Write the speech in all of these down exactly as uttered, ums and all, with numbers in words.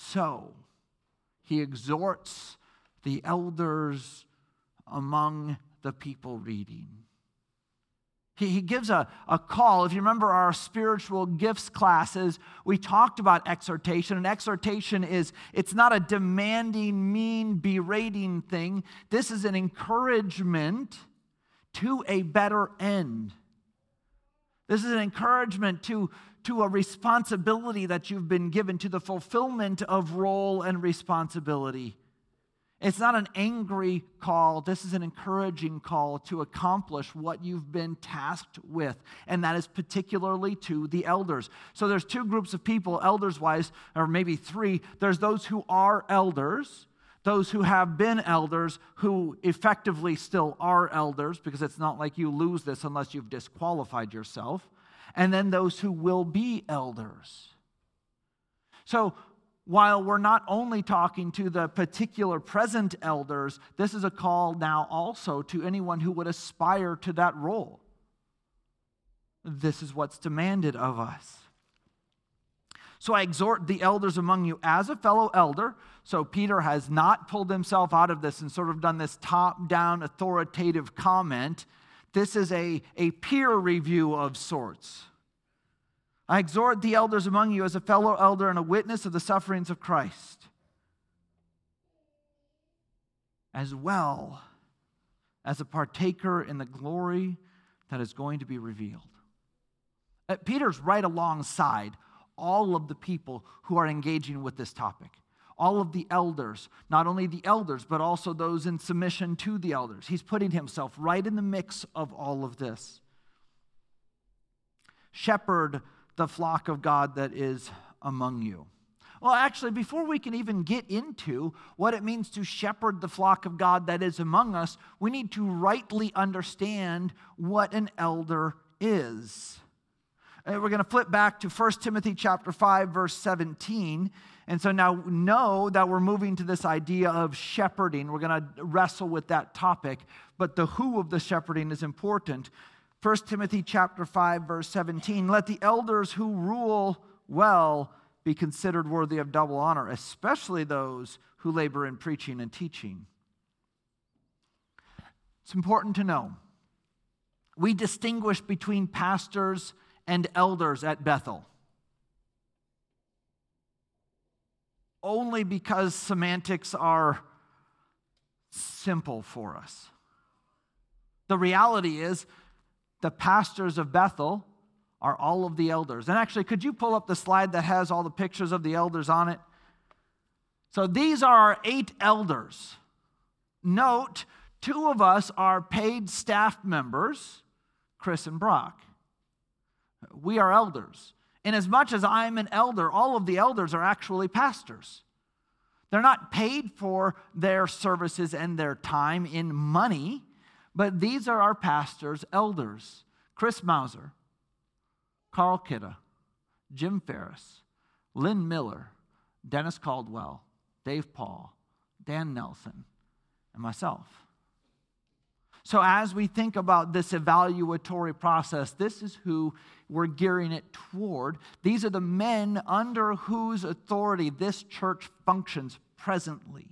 So he exhorts the elders among the people reading. He, he gives a, a call. If you remember our spiritual gifts classes, we talked about exhortation. And exhortation is, it's not a demanding, mean, berating thing. This is an encouragement to a better end. This is an encouragement to, to a responsibility that you've been given, to the fulfillment of role and responsibility. It's not an angry call. This is an encouraging call to accomplish what you've been tasked with, and that is particularly to the elders. So there's two groups of people, elders-wise, or maybe three. There's those who are elders, those who have been elders, who effectively still are elders, because it's not like you lose this unless you've disqualified yourself, and then those who will be elders. So while we're not only talking to the particular present elders, this is a call now also to anyone who would aspire to that role. This is what's demanded of us. So I exhort the elders among you as a fellow elder. So Peter has not pulled himself out of this and sort of done this top-down authoritative comment. This is a, a peer review of sorts. I exhort the elders among you as a fellow elder and a witness of the sufferings of Christ, as well as a partaker in the glory that is going to be revealed. Uh, Peter's right alongside all of the people who are engaging with this topic. All of the elders, not only the elders, but also those in submission to the elders. He's putting himself right in the mix of all of this. Shepherd the flock of God that is among you. Well, actually, before we can even get into what it means to shepherd the flock of God that is among us, we need to rightly understand what an elder is. And we're going to flip back to First Timothy chapter five, verse seventeen. And so now know that we're moving to this idea of shepherding. We're going to wrestle with that topic, but the who of the shepherding is important. First Timothy chapter five, verse seventeen, let the elders who rule well be considered worthy of double honor, especially those who labor in preaching and teaching. It's important to know, we distinguish between pastors and elders at Bethel only because semantics are simple for us. The reality is, the pastors of Bethel are all of the elders. And actually, could you pull up the slide that has all the pictures of the elders on it? So these are our eight elders. Note, two of us are paid staff members, Chris and Brock. We are elders. And as much as I'm an elder, all of the elders are actually pastors. They're not paid for their services and their time in money, but these are our pastors, elders. Chris Mauser, Carl Kidda, Jim Ferris, Lynn Miller, Dennis Caldwell, Dave Paul, Dan Nelson, and myself. So as we think about this evaluatory process, this is who we're gearing it toward. These are the men under whose authority this church functions presently.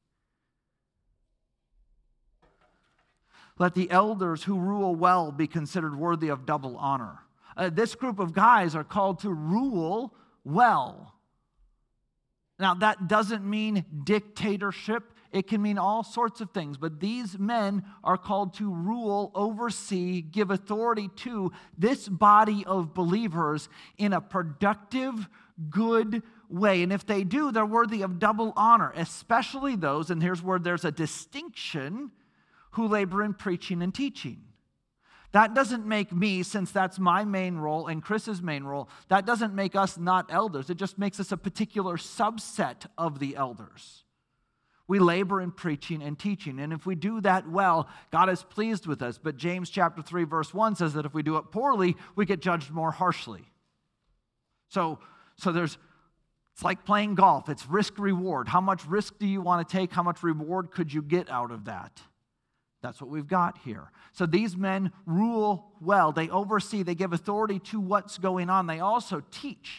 Let the elders who rule well be considered worthy of double honor. Uh, this group of guys are called to rule well. Now, that doesn't mean dictatorship. It can mean all sorts of things. But these men are called to rule, oversee, give authority to this body of believers in a productive, good way. And if they do, they're worthy of double honor, especially those, and here's where there's a distinction, who labor in preaching and teaching. That doesn't make me, since that's my main role and Chris's main role, that doesn't make us not elders. It just makes us a particular subset of the elders. We labor in preaching and teaching. And if we do that well, God is pleased with us. But James chapter three, verse one says that if we do it poorly, we get judged more harshly. So, so there's, it's like playing golf. It's risk-reward. How much risk do you want to take? How much reward could you get out of that? That's what we've got here. So these men rule well. They oversee. They give authority to what's going on. They also teach.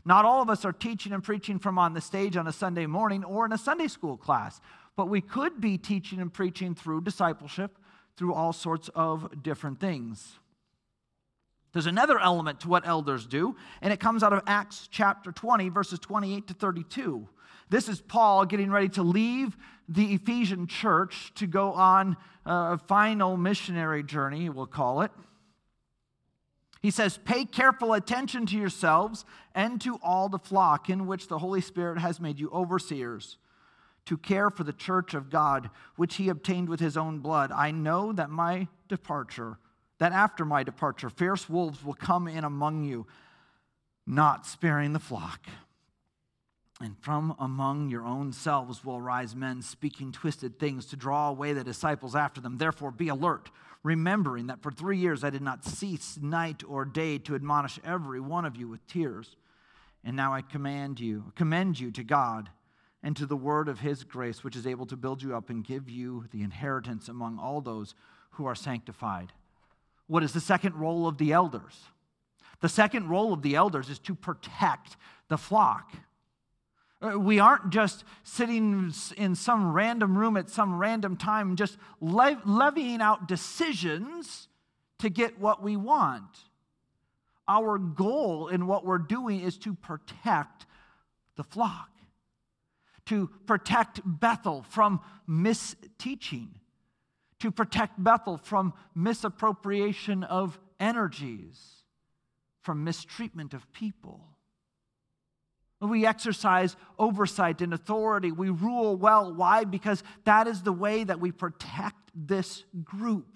Not all of us are teaching and preaching from on the stage on a Sunday morning or in a Sunday school class, but we could be teaching and preaching through discipleship, through all sorts of different things. There's another element to what elders do, and it comes out of Acts chapter twenty, verses twenty-eight to thirty-two. This is Paul getting ready to leave the Ephesian church to go on a final missionary journey, we'll call it. He says, "Pay careful attention to yourselves and to all the flock in which the Holy Spirit has made you overseers, to care for the church of God, which he obtained with his own blood. I know that my departure, that after my departure, fierce wolves will come in among you, not sparing the flock. And from among your own selves will arise men speaking twisted things to draw away the disciples after them. Therefore be alert, remembering that for three years I did not cease night or day to admonish every one of you with tears. And now I command you, commend you to God and to the word of his grace, which is able to build you up and give you the inheritance among all those who are sanctified." What is the second role of the elders? The second role of the elders is to protect the flock. We aren't just sitting in some random room at some random time, just le- levying out decisions to get what we want. Our goal in what we're doing is to protect the flock, to protect Bethel from misteaching, to protect Bethel from misappropriation of energies, from mistreatment of people. We exercise oversight and authority. We rule well. Why? Because that is the way that we protect this group.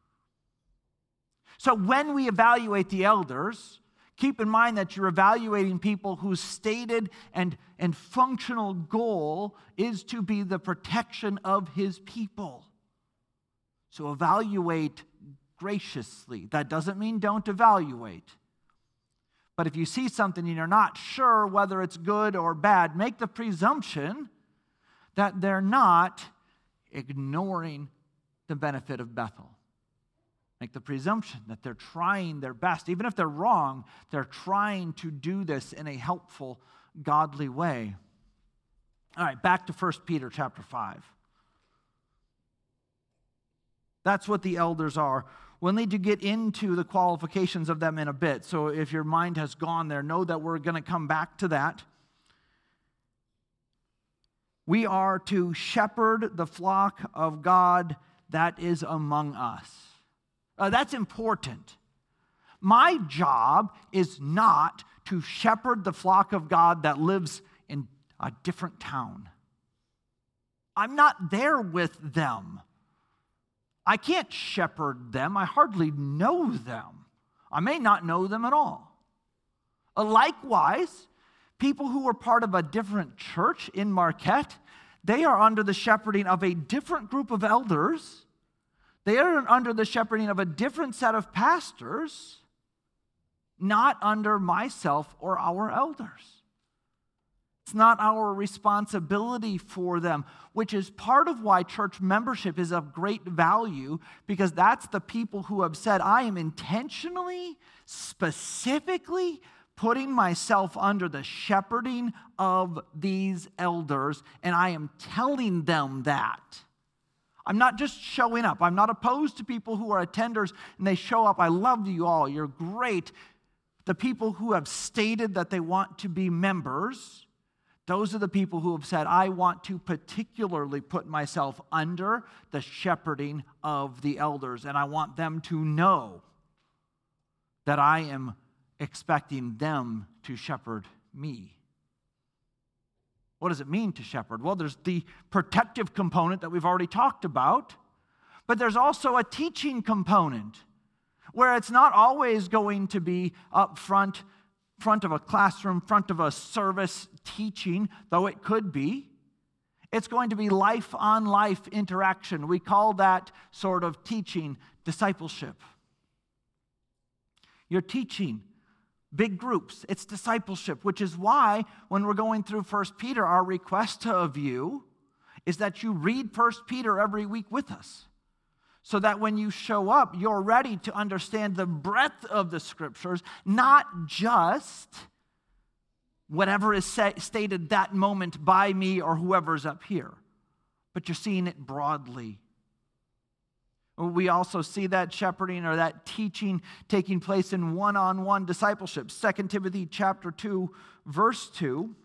So when we evaluate the elders, keep in mind that you're evaluating people whose stated and, and functional goal is to be the protection of his people. So evaluate graciously. That doesn't mean don't evaluate. But if you see something and you're not sure whether it's good or bad, make the presumption that they're not ignoring the benefit of Bethel. Make the presumption that they're trying their best. Even if they're wrong, they're trying to do this in a helpful, godly way. All right, back to First Peter chapter five. That's what the elders are. We'll need to get into the qualifications of them in a bit. So if your mind has gone there, know that we're going to come back to that. We are to shepherd the flock of God that is among us. Uh, that's important. My job is not to shepherd the flock of God that lives in a different town. I'm not there with them. I can't shepherd them. I hardly know them. I may not know them at all. Uh, likewise, people who are part of a different church in Marquette, they are under the shepherding of a different group of elders. They are under the shepherding of a different set of pastors, not under myself or our elders. It's not our responsibility for them, which is part of why church membership is of great value, because that's the people who have said, I am intentionally, specifically putting myself under the shepherding of these elders, and I am telling them that. I'm not just showing up. I'm not opposed to people who are attenders and they show up. I love you all. You're great. The people who have stated that they want to be members, those are the people who have said, I want to particularly put myself under the shepherding of the elders, and I want them to know that I am expecting them to shepherd me. What does it mean to shepherd? Well, there's the protective component that we've already talked about, but there's also a teaching component where it's not always going to be up front, front of a classroom, front of a service teaching, though it could be. It's going to be life-on-life interaction. We call that sort of teaching discipleship. You're teaching big groups. It's discipleship, which is why when we're going through First Peter, our request of you is that you read First Peter every week with us, so that when you show up, you're ready to understand the breadth of the Scriptures, not just whatever is say, stated that moment by me or whoever's up here, but you're seeing it broadly. We also see that shepherding or that teaching taking place in one-on-one discipleship. Second Timothy chapter two, verse two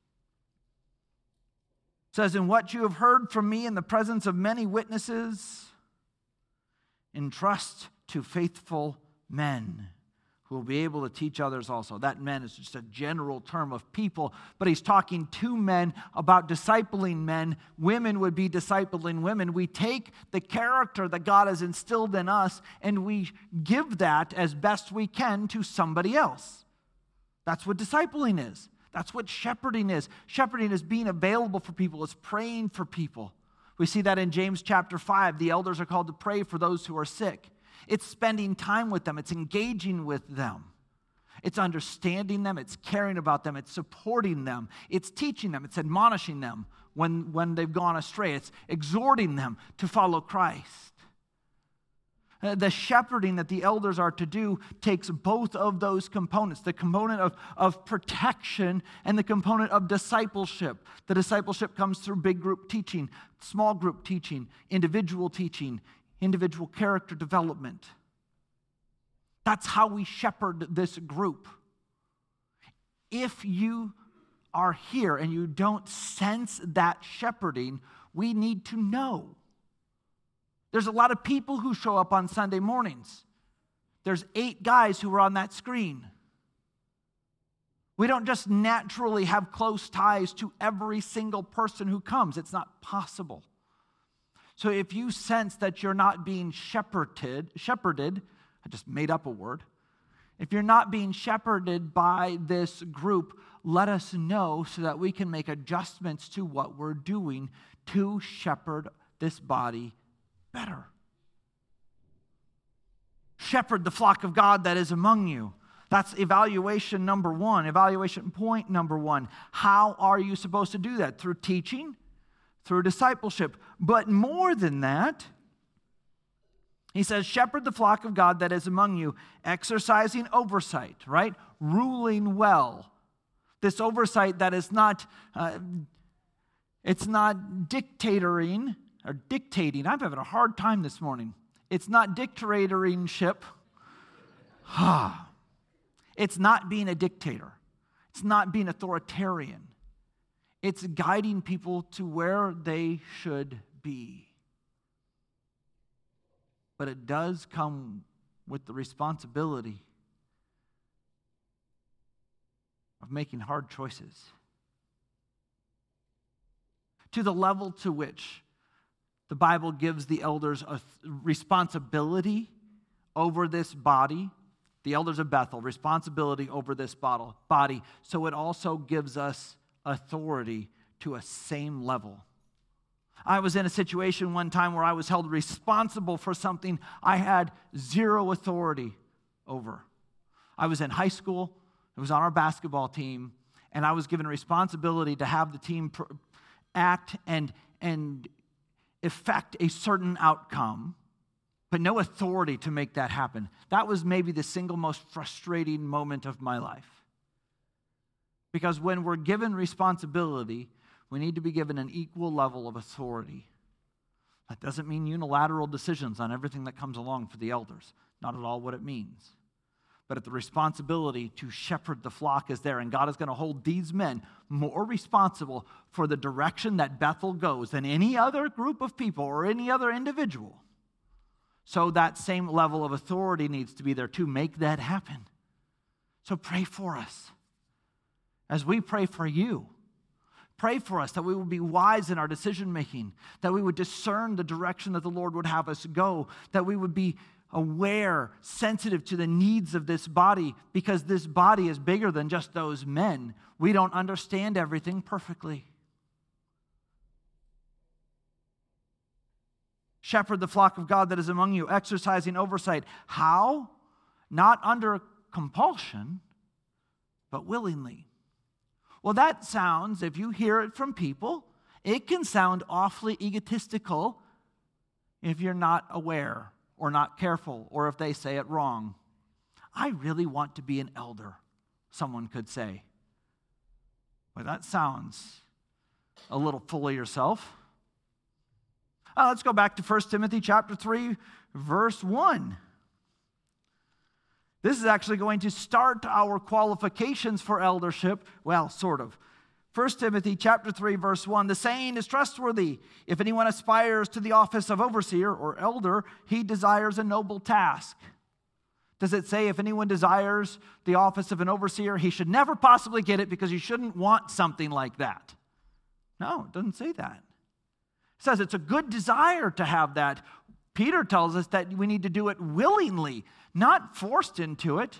says, "And what you have heard from me in the presence of many witnesses, entrust to faithful men who will be able to teach others also." That men is just a general term of people, but he's talking to men about discipling men. Women would be discipling women. We take the character that God has instilled in us and we give that as best we can to somebody else. That's what discipling is. That's what shepherding is. Shepherding is being available for people. It's praying for people. We see that in James chapter five. The elders are called to pray for those who are sick. It's spending time with them. It's engaging with them. It's understanding them. It's caring about them. It's supporting them. It's teaching them. It's admonishing them when, when they've gone astray. It's exhorting them to follow Christ. Uh, the shepherding that the elders are to do takes both of those components, the component of, of protection and the component of discipleship. The discipleship comes through big group teaching, small group teaching, individual teaching, individual character development. That's how we shepherd this group. If you are here and you don't sense that shepherding, we need to know. There's a lot of people who show up on Sunday mornings. There's eight guys who are on that screen. We don't just naturally have close ties to every single person who comes. It's not possible. So if you sense that you're not being shepherded, shepherded, I just made up a word. If you're not being shepherded by this group, let us know so that we can make adjustments to what we're doing to shepherd this body better. Shepherd the flock of God that is among you. That's evaluation number one, evaluation point number one. How are you supposed to do that? Through teaching, through discipleship. But more than that, he says, shepherd the flock of God that is among you, exercising oversight, right? Ruling well. This oversight that is not, uh, it's not dictatoring, or dictating. I'm having a hard time this morning. It's not dictatorship. It's not being a dictator. It's not being authoritarian. It's guiding people to where they should be. But it does come with the responsibility of making hard choices. To the level to which the Bible gives the elders a responsibility over this body, the elders of Bethel, responsibility over this body, so it also gives us authority to a same level. I was in a situation one time where I was held responsible for something I had zero authority over. I was in high school, it was on our basketball team, and I was given responsibility to have the team pr- act and, and effect a certain outcome, but no authority to make that happen. That was maybe the single most frustrating moment of my life. Because when we're given responsibility, we need to be given an equal level of authority. That doesn't mean unilateral decisions on everything that comes along for the elders. Not at all what it means. But if the responsibility to shepherd the flock is there, and God is going to hold these men more responsible for the direction that Bethel goes than any other group of people or any other individual. So that same level of authority needs to be there to make that happen. So pray for us. As we pray for you, pray for us that we would be wise in our decision making, that we would discern the direction that the Lord would have us go, that we would be aware, sensitive to the needs of this body, because this body is bigger than just those men. We don't understand everything perfectly. Shepherd the flock of God that is among you, exercising oversight. How? Not under compulsion, but willingly. Well, that sounds, if you hear it from people, it can sound awfully egotistical if you're not aware or not careful, or if they say it wrong. I really want to be an elder, someone could say. Well, that sounds a little full of yourself. Uh, let's go back to First Timothy chapter three, verse one. This is actually going to start our qualifications for eldership. Well, sort of. First Timothy chapter three, verse one, the saying is trustworthy. If anyone aspires to the office of overseer or elder, he desires a noble task. Does it say if anyone desires the office of an overseer, he should never possibly get it because you shouldn't want something like that? No, it doesn't say that. It says it's a good desire to have that. Peter tells us that we need to do it willingly, not forced into it.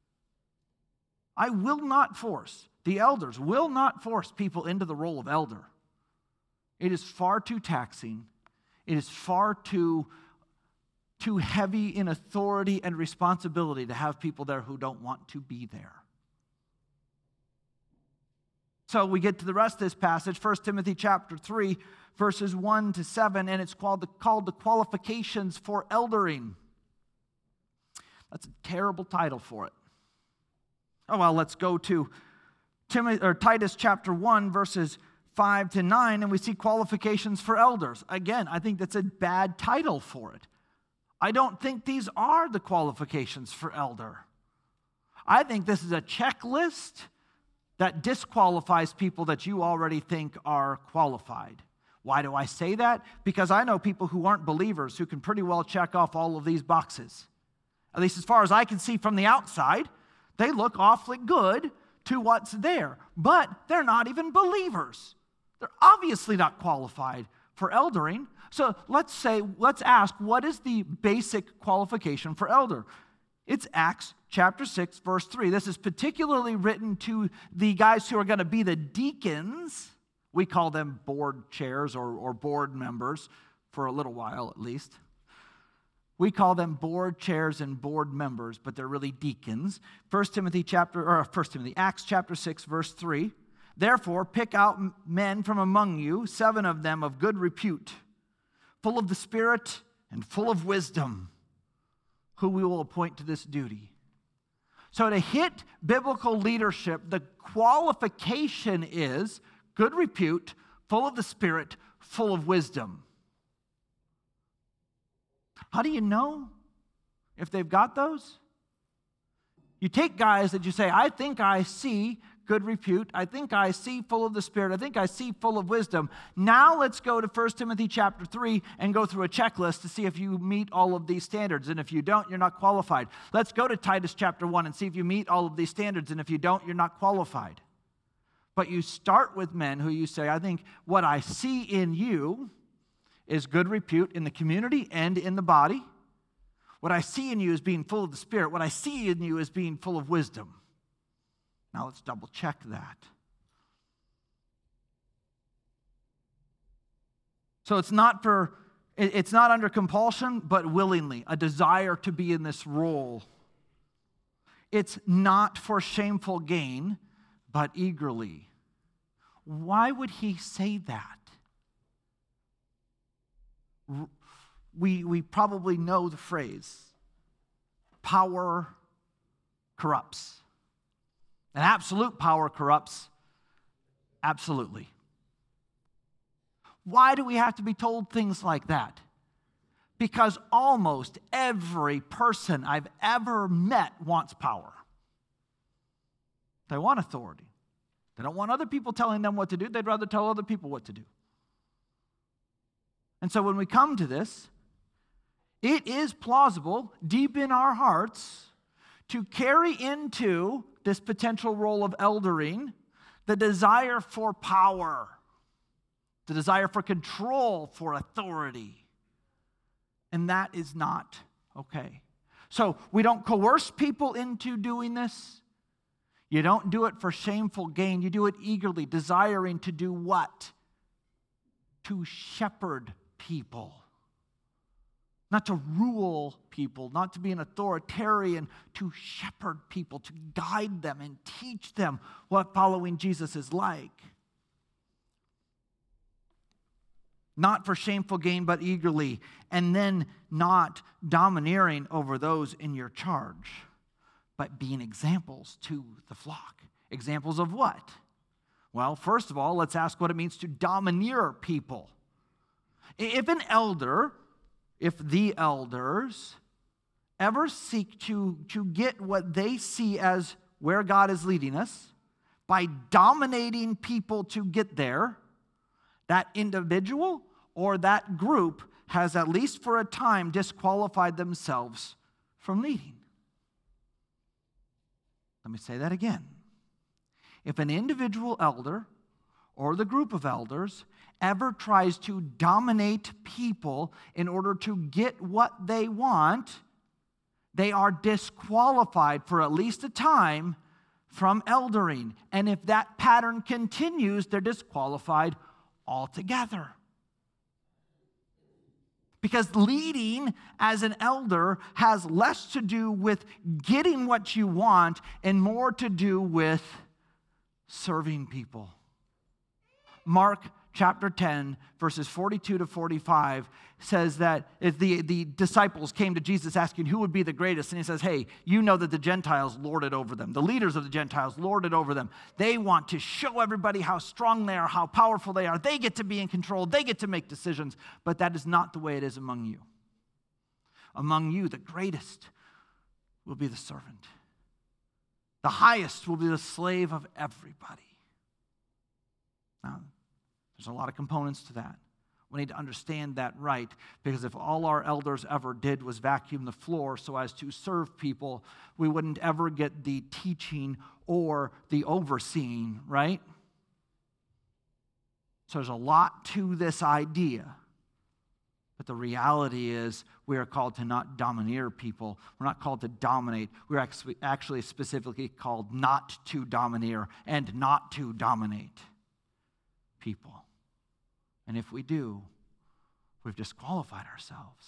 I will not force. The elders will not force people into the role of elder. It is far too taxing. It is far too, too heavy in authority and responsibility to have people there who don't want to be there. So we get to the rest of this passage, First Timothy chapter three, verses one to seven, and it's called the, called the qualifications for eldering. That's a terrible title for it. Oh, well, let's go to Timothy, or Titus chapter one, verses five to nine, and we see qualifications for elders. Again, I think that's a bad title for it. I don't think these are the qualifications for elder. I think this is a checklist that disqualifies people that you already think are qualified. Why do I say that? Because I know people who aren't believers who can pretty well check off all of these boxes. At least as far as I can see from the outside, they look awfully good to what's there, but they're not even believers. They're obviously not qualified for eldering. So let's say, let's ask, what is the basic qualification for elder? It's Acts chapter six, verse three. This is particularly written to the guys who are going to be the deacons. We call them board chairs or, or board members for a little while at least. We call them board chairs and board members, but they're really deacons. First Timothy chapter, or First Timothy, Acts chapter six, verse three. Therefore, pick out men from among you, seven of them of good repute, full of the Spirit and full of wisdom, who we will appoint to this duty. So to hit biblical leadership, the qualification is good repute, full of the Spirit, full of wisdom. How do you know if they've got those? You take guys that you say, I think I see good repute. I think I see full of the Spirit. I think I see full of wisdom. Now let's go to First Timothy chapter three and go through a checklist to see if you meet all of these standards. And if you don't, you're not qualified. Let's go to Titus chapter one and see if you meet all of these standards. And if you don't, you're not qualified. But you start with men who you say, I think what I see in you is good repute in the community and in the body. What I see in you is being full of the Spirit. What I see in you is being full of wisdom. Now let's double check that. So it's not for, it's not under compulsion, but willingly, a desire to be in this role. It's not for shameful gain, but eagerly. Why would he say that? We, we probably know the phrase, power corrupts. And absolute power corrupts, absolutely. Why do we have to be told things like that? Because almost every person I've ever met wants power. They want authority. They don't want other people telling them what to do. They'd rather tell other people what to do. And so when we come to this, it is plausible deep in our hearts to carry into this potential role of eldering the desire for power, the desire for control, for authority. And that is not okay. So we don't coerce people into doing this. You don't do it for shameful gain. You do it eagerly, desiring to do what? To shepherd people. Not to rule people, not to be an authoritarian, to shepherd people, to guide them and teach them what following Jesus is like. Not for shameful gain, but eagerly, and then not domineering over those in your charge, but being examples to the flock. Examples of what? Well, first of all, let's ask what it means to domineer people. If an elder, if the elders ever seek to, to get what they see as where God is leading us, by dominating people to get there, that individual or that group has, at least for a time, disqualified themselves from leading. Let me say that again. If an individual elder or the group of elders ever tries to dominate people in order to get what they want, they are disqualified for at least a time from eldering. And if that pattern continues, they're disqualified altogether. Because leading as an elder has less to do with getting what you want and more to do with serving people. Mark chapter ten, verses forty-two to forty-five says that if the, the disciples came to Jesus asking who would be the greatest, and he says, hey, you know that the Gentiles lord it over them. The leaders of the Gentiles lord it over them. They want to show everybody how strong they are, how powerful they are. They get to be in control. They get to make decisions. But that is not the way it is among you. Among you, the greatest will be the servant. The highest will be the slave of everybody. Now, there's a lot of components to that. We need to understand that right, because if all our elders ever did was vacuum the floor so as to serve people, we wouldn't ever get the teaching or the overseeing, right? So there's a lot to this idea. But the reality is we are called to not domineer people. We're not called to dominate. We're actually specifically called not to domineer and not to dominate people. And if we do, we've disqualified ourselves.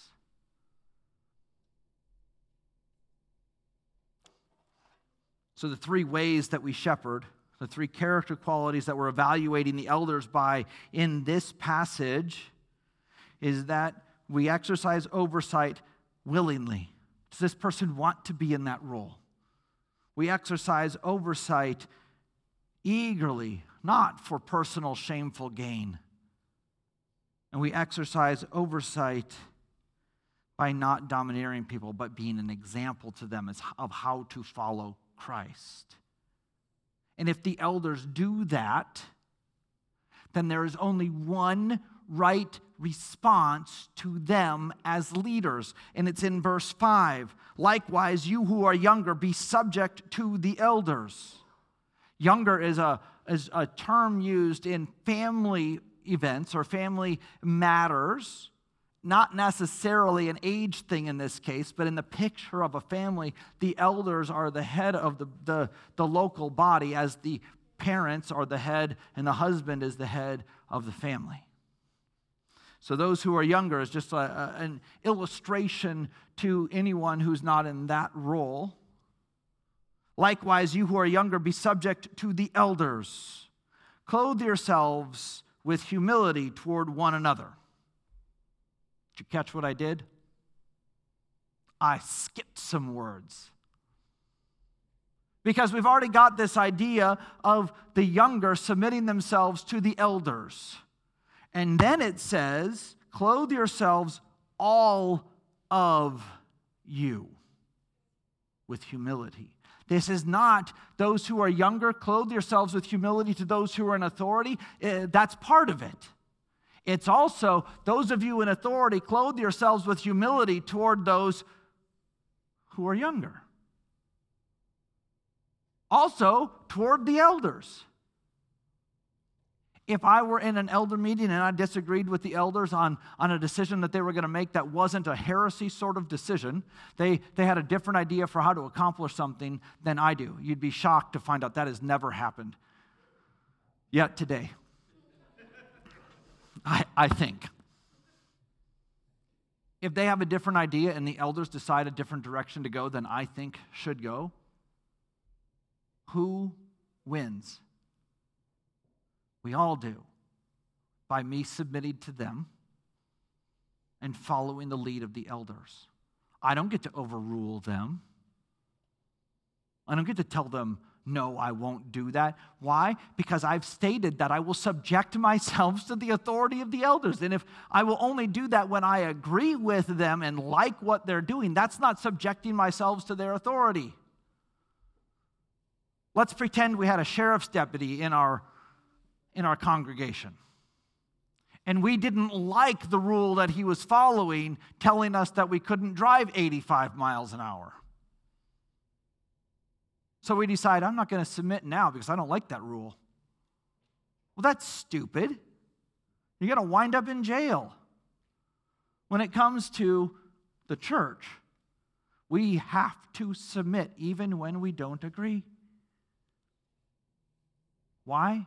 So the three ways that we shepherd, the three character qualities that we're evaluating the elders by in this passage, is that we exercise oversight willingly. Does this person want to be in that role? We exercise oversight eagerly, not for personal shameful gain. And we exercise oversight by not domineering people, but being an example to them of how to follow Christ. And if the elders do that, then there is only one right response to them as leaders. And it's in verse five. Likewise, you who are younger, be subject to the elders. Younger is a, is a term used in family events or family matters, not necessarily an age thing in this case, but in the picture of a family, the elders are the head of the, the, the local body, as the parents are the head and the husband is the head of the family. So those who are younger is just a, a, an illustration to anyone who's not in that role. Likewise, you who are younger, be subject to the elders. Clothe yourselves with humility toward one another. Did you catch what I did? I skipped some words. Because we've already got this idea of the younger submitting themselves to the elders. And then it says, clothe yourselves, all of you, with humility. This is not those who are younger, clothe yourselves with humility to those who are in authority. That's part of it. It's also those of you in authority, clothe yourselves with humility toward those who are younger. Also, toward the elders. If I were in an elder meeting and I disagreed with the elders on, on a decision that they were going to make that wasn't a heresy sort of decision, they, they had a different idea for how to accomplish something than I do. You'd be shocked to find out that has never happened yet today. I, I think. If they have a different idea and the elders decide a different direction to go than I think should go, who wins? We all do, by me submitting to them and following the lead of the elders. I don't get to overrule them. I don't get to tell them, No, I won't do that. Why? Because I've stated that I will subject myself to the authority of the elders. And if I will only do that when I agree with them and like what they're doing, that's not subjecting myself to their authority. Let's pretend we had a sheriff's deputy in our, in our congregation. And we didn't like the rule that he was following, telling us that we couldn't drive eighty-five miles an hour. So we decide, I'm not going to submit now because I don't like that rule. Well, that's stupid. You're going to wind up in jail. When it comes to the church, we have to submit even when we don't agree. Why?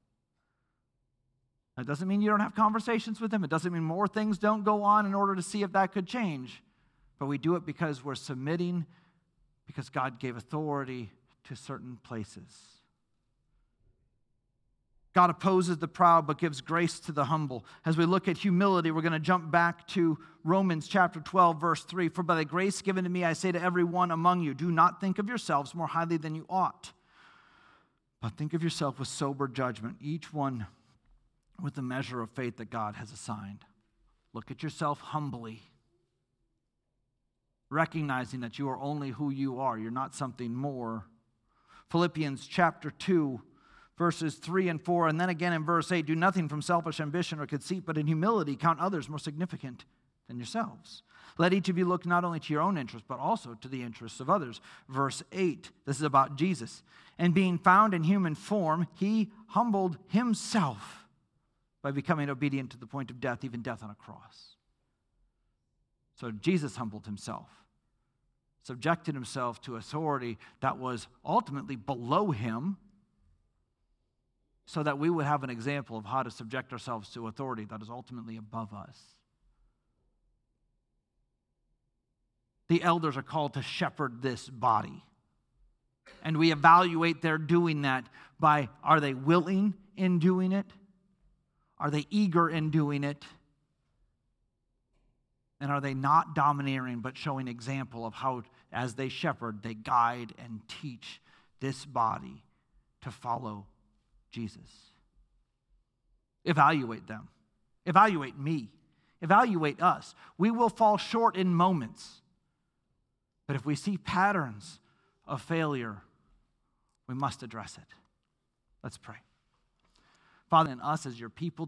That doesn't mean you don't have conversations with them. It doesn't mean more things don't go on in order to see if that could change. But we do it because we're submitting, because God gave authority to certain places. God opposes the proud but gives grace to the humble. As we look at humility, we're going to jump back to Romans chapter twelve, verse three. For by the grace given to me, I say to every one among you, do not think of yourselves more highly than you ought, but think of yourself with sober judgment, each one with the measure of faith that God has assigned. Look at yourself humbly, recognizing that you are only who you are. You're not something more. Philippians chapter two, verses three and four, and then again in verse eight, do nothing from selfish ambition or conceit, but in humility count others more significant than yourselves. Let each of you look not only to your own interests, but also to the interests of others. Verse eight, this is about Jesus. And being found in human form, he humbled himself by becoming obedient to the point of death, even death on a cross. So Jesus humbled himself, subjected himself to authority that was ultimately below him, so that we would have an example of how to subject ourselves to authority that is ultimately above us. The elders are called to shepherd this body. And we evaluate their doing that by, are they willing in doing it? Are they eager in doing it? And are they not domineering, but showing example of how, as they shepherd, they guide and teach this body to follow Jesus? Evaluate them. Evaluate me. Evaluate us. We will fall short in moments. But if we see patterns of failure, we must address it. Let's pray. Father, and us as your people,